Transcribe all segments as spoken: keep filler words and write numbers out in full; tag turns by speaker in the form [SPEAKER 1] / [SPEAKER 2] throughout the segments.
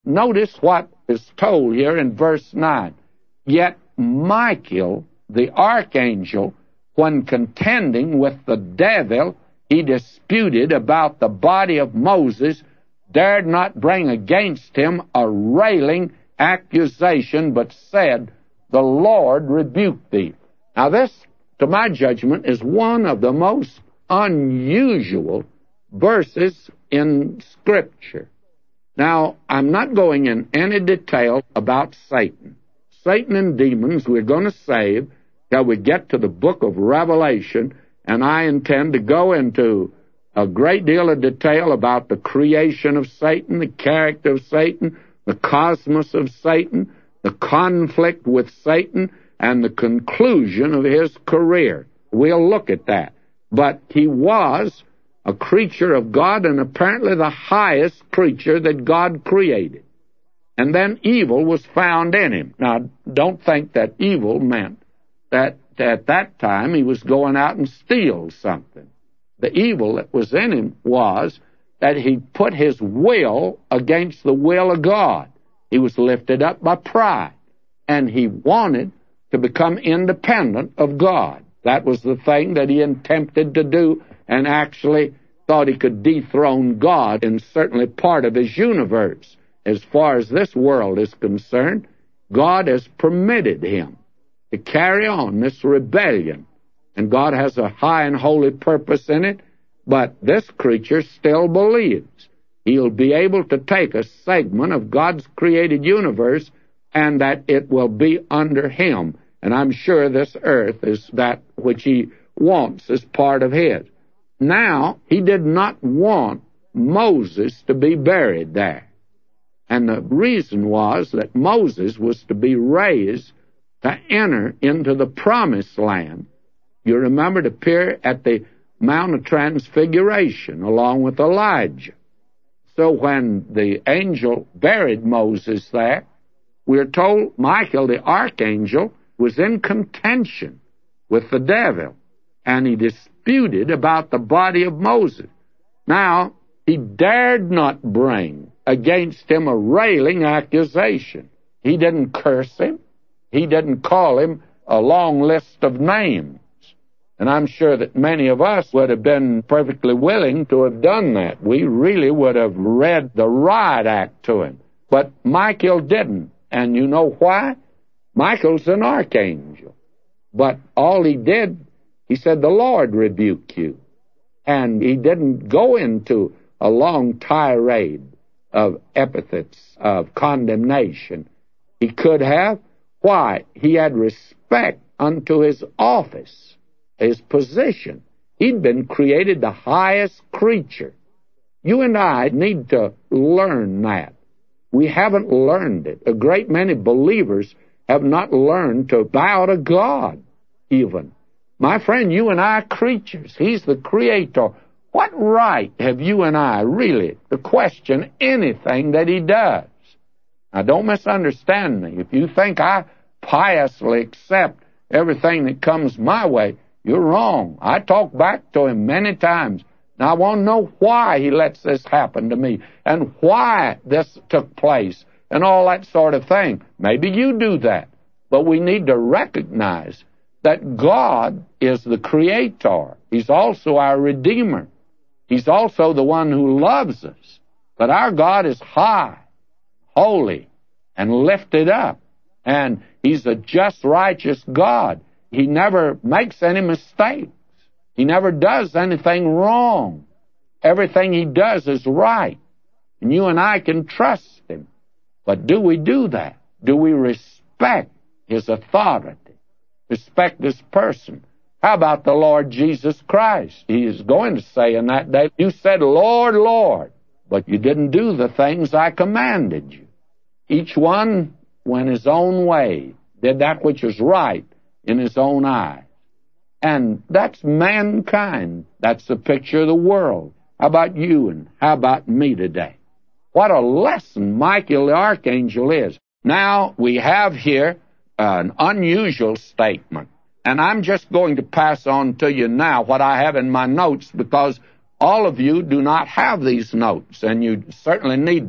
[SPEAKER 1] notice what is told here in verse nine. Yet Michael, the archangel, when contending with the devil, he disputed about the body of Moses, dared not bring against him a railing accusation, but said, The Lord rebuke thee. Now this, to my judgment, is one of the most unusual verses in Scripture. Now, I'm not going in any detail about Satan. Satan and demons we're going to save till we get to the book of Revelation, and I intend to go into a great deal of detail about the creation of Satan, the character of Satan, the cosmos of Satan, the conflict with Satan, and the conclusion of his career. We'll look at that. But he was a creature of God, and apparently the highest creature that God created. And then evil was found in him. Now, don't think that evil meant that at that time he was going out and steal something. The evil that was in him was that he put his will against the will of God. He was lifted up by pride, and he wanted to become independent of God. That was the thing that he attempted to do, and actually thought he could dethrone God in certainly part of his universe. As far as this world is concerned, God has permitted him to carry on this rebellion, and God has a high and holy purpose in it, but this creature still believes he'll be able to take a segment of God's created universe and that it will be under him. And I'm sure this earth is that which he wants as part of his. Now, he did not want Moses to be buried there. And the reason was that Moses was to be raised to enter into the promised land. You remember to appear at the Mount of Transfiguration along with Elijah. So when the angel buried Moses there, we're told Michael, the archangel, was in contention with the devil, and he disputed about the body of Moses. Now, he dared not bring against him a railing accusation. He didn't curse him. He didn't call him a long list of names. And I'm sure that many of us would have been perfectly willing to have done that. We really would have read the riot act to him. But Michael didn't. And you know why? Michael's an archangel. But all he did, he said, the Lord rebuke you. And he didn't go into a long tirade of epithets of condemnation. He could have. Why? He had respect unto his office, his position. He'd been created the highest creature. You and I need to learn that. We haven't learned it. A great many believers have not learned to bow to God, even. My friend, you and I are creatures. He's the creator. What right have you and I, really, to question anything that he does? Now, don't misunderstand me. If you think I piously accept everything that comes my way, you're wrong. I talk back to him many times. Now, I want to know why he lets this happen to me and why this took place and all that sort of thing. Maybe you do that. But we need to recognize that God is the creator. He's also our Redeemer. He's also the one who loves us. But our God is high, holy, and lifted up. And he's a just, righteous God. He never makes any mistakes. He never does anything wrong. Everything he does is right. And you and I can trust him. But do we do that? Do we respect his authority? Respect this person? How about the Lord Jesus Christ? He is going to say in that day, you said, Lord, Lord, but you didn't do the things I commanded you. Each one went his own way, did that which is right in his own eyes. And that's mankind. That's the picture of the world. How about you and how about me today? What a lesson Michael the Archangel is. Now, we have here an unusual statement. And I'm just going to pass on to you now what I have in my notes, because all of you do not have these notes, and you certainly need them.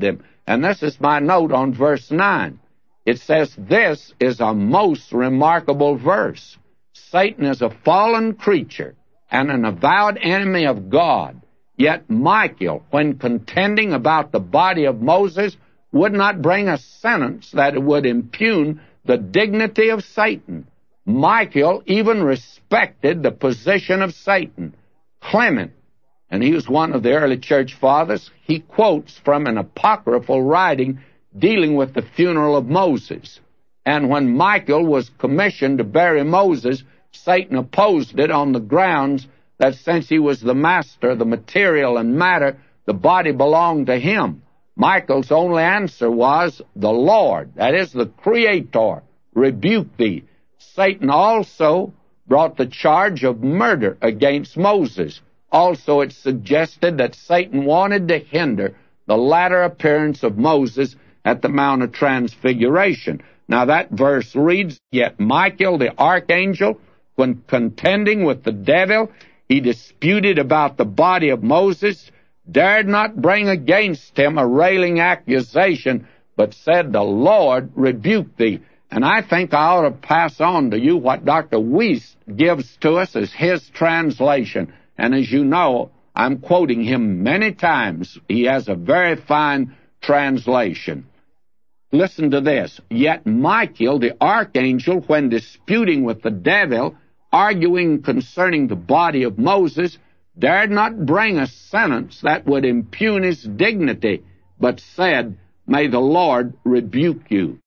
[SPEAKER 1] And this is my note on verse nine. It says, this is a most remarkable verse. Satan is a fallen creature and an avowed enemy of God. Yet Michael, when contending about the body of Moses, would not bring a sentence that would impugn the dignity of Satan. Michael even respected the position of Satan. Clement, and he was one of the early church fathers, he quotes from an apocryphal writing dealing with the funeral of Moses. And when Michael was commissioned to bury Moses, Satan opposed it on the grounds that since he was the master of the material and matter, the body belonged to him. Michael's only answer was, the Lord, that is the Creator, rebuke thee. Satan also brought the charge of murder against Moses. Also, it suggested that Satan wanted to hinder the latter appearance of Moses at the Mount of Transfiguration. Now, that verse reads, yet Michael the archangel, when contending with the devil, he disputed about the body of Moses, dared not bring against him a railing accusation, but said, the Lord rebuke thee. And I think I ought to pass on to you what Doctor Wuest gives to us as his translation. And as you know, I'm quoting him many times. He has a very fine translation. Listen to this. Yet Michael, the archangel, when disputing with the devil, arguing concerning the body of Moses, dared not bring a sentence that would impugn his dignity, but said, may the Lord rebuke you.